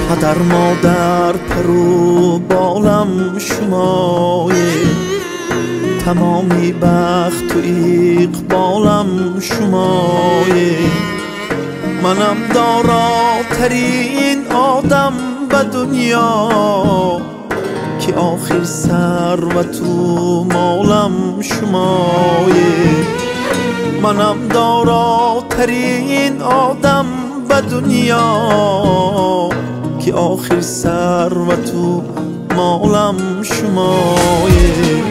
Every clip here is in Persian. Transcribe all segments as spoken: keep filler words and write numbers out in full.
پدر مادر پرو بالم شمایه، تمامی بخت و اقبالم شمایه. منم داراترین آدم به دنیا، که آخر ثروت و مالم شمایه. منم داراترین آدم به دنیا، که آخر ثروت و مالم شمایه.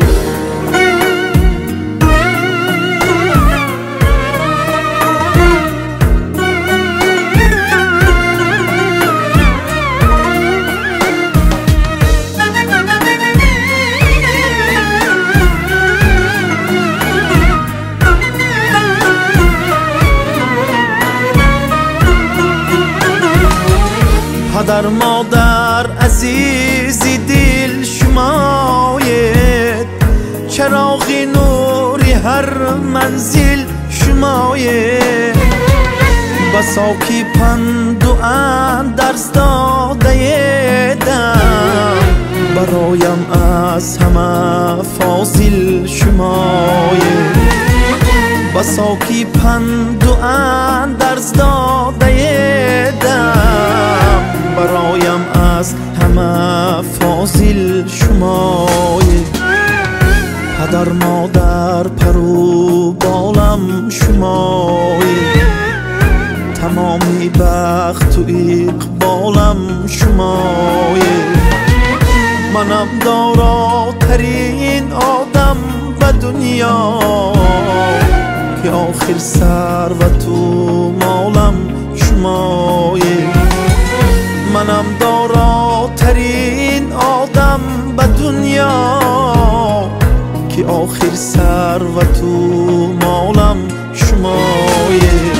پدر مادر عزیزی دل شمایید، چراغی نوری هر منزل شمایید. بساکی پند و اندرس داده دم، برایم از همه فاضل شمایید. بساکی پند و اندرس داده دم، برایم از همه فاضل شمایه. پدر مادر پرو بالم شمایه، تمامی بخت و اقبالم شمایه. منم داراترین آدم به دنیا، که آخر ثروت و مالم شمایه. منم داراترین آدم به دنیا، که آخر ثروت و مالم شمایه.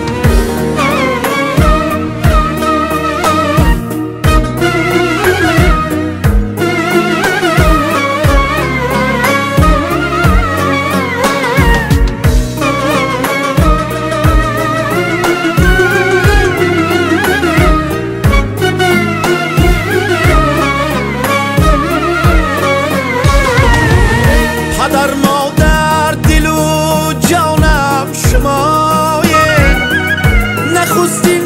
پدر مادر دل و جانم شمایه، نخستین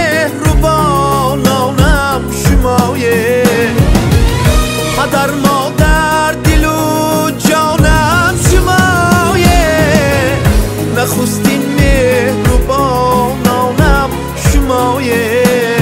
مهربانانم شمایه. پدر مادر دل و جانم شمایه، نخستین مهربانانم شمایه.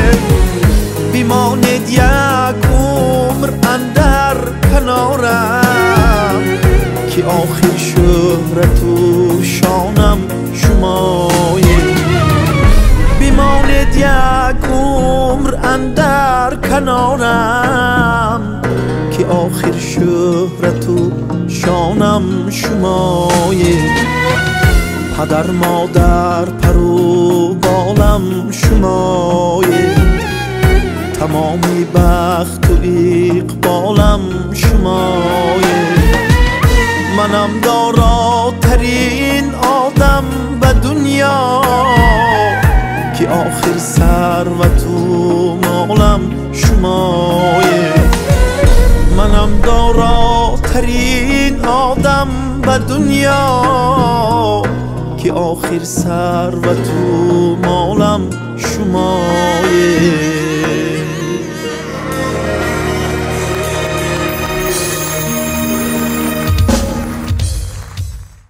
بیماند یک عمر اندر کنارم، که آخر شهرت و شانم شمایه. بیماند یک عمر اندر کنارم، که آخر شهرت و شانم شمایه. پدر مادر پرو بالم شمایه، تمامی بخت و اقبالم شمایه. منم داراترین آدم به دنیا، که آخر ثروت و مالم شمایه. منم داراترین آدم به دنیا، که آخر ثروت و مالم شمایه.